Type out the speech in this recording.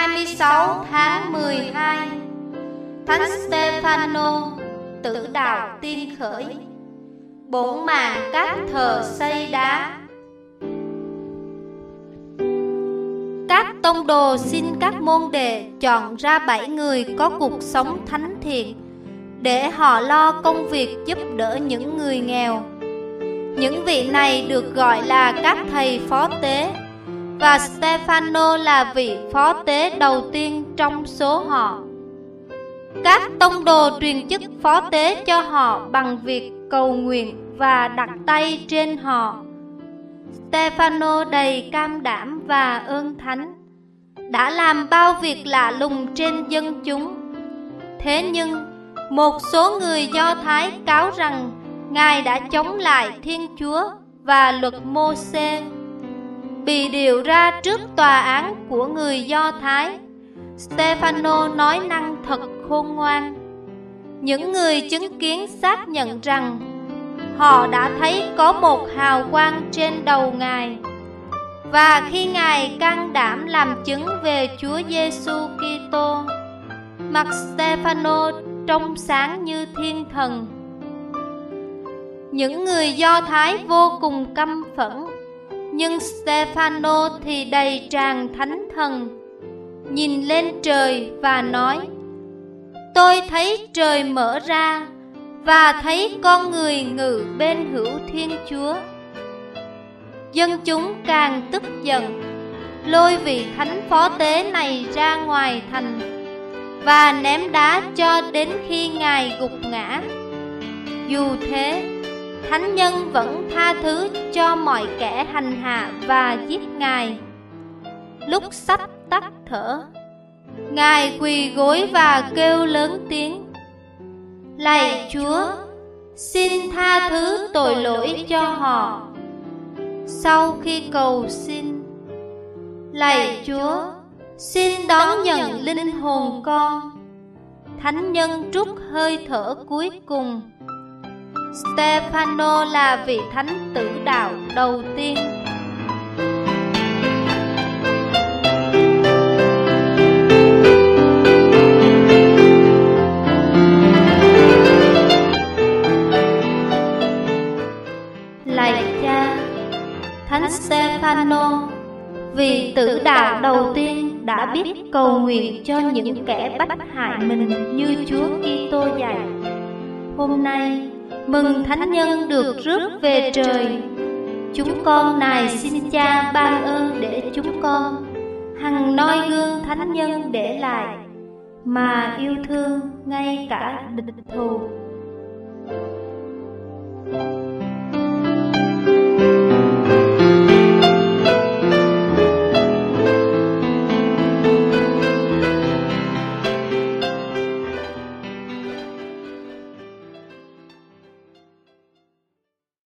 26 tháng 12, Thánh Stephanô tử đạo tiên khởi. Bổn mạng các thờ xây đá. Các tông đồ xin các môn đệ chọn ra 7 người có cuộc sống thánh thiện để họ lo công việc giúp đỡ những người nghèo. Những vị này được gọi là các thầy phó tế, và Stephanô là vị phó tế đầu tiên trong số họ. Các tông đồ truyền chức phó tế cho họ bằng việc cầu nguyện và đặt tay trên họ. Stephanô đầy cam đảm và ơn thánh, đã làm bao việc lạ lùng trên dân chúng. Thế nhưng, một số người Do Thái cáo rằng Ngài đã chống lại Thiên Chúa và luật Mô-sê. Bị điều ra trước tòa án của người Do Thái, Stephanô nói năng thật khôn ngoan. Những người chứng kiến xác nhận rằng họ đã thấy có một hào quang trên đầu Ngài. Và khi Ngài can đảm làm chứng về Chúa Giêsu Kitô, mặt Stephanô trong sáng như thiên thần. Những người Do Thái vô cùng căm phẫn, nhưng Stephanô thì đầy tràn thánh thần, nhìn lên trời và nói: Tôi thấy trời mở ra và thấy con người ngự bên hữu Thiên Chúa. Dân chúng càng tức giận, lôi vị thánh phó tế này ra ngoài thành và ném đá cho đến khi Ngài gục ngã. Dù thế, thánh nhân vẫn tha thứ cho mọi kẻ hành hạ và giết Ngài. Lúc sắp tắt thở, Ngài quỳ gối và kêu lớn tiếng: Lạy Chúa, xin tha thứ tội lỗi cho họ. Sau khi cầu xin: Lạy Chúa, xin đón nhận linh hồn con, thánh nhân trút hơi thở cuối cùng. Stephanô là vị thánh tử đạo đầu tiên. Lạy Cha, Thánh Stephanô, vị tử đạo đầu tiên đã biết cầu nguyện cho những kẻ bách hại mình như Chúa Kitô dạy. Hôm nay, mừng thánh nhân được rước về trời. Chúng con nài xin Cha ban ơn để chúng con hằng noi gương thánh nhân để lại, mà yêu thương ngay cả địch thù.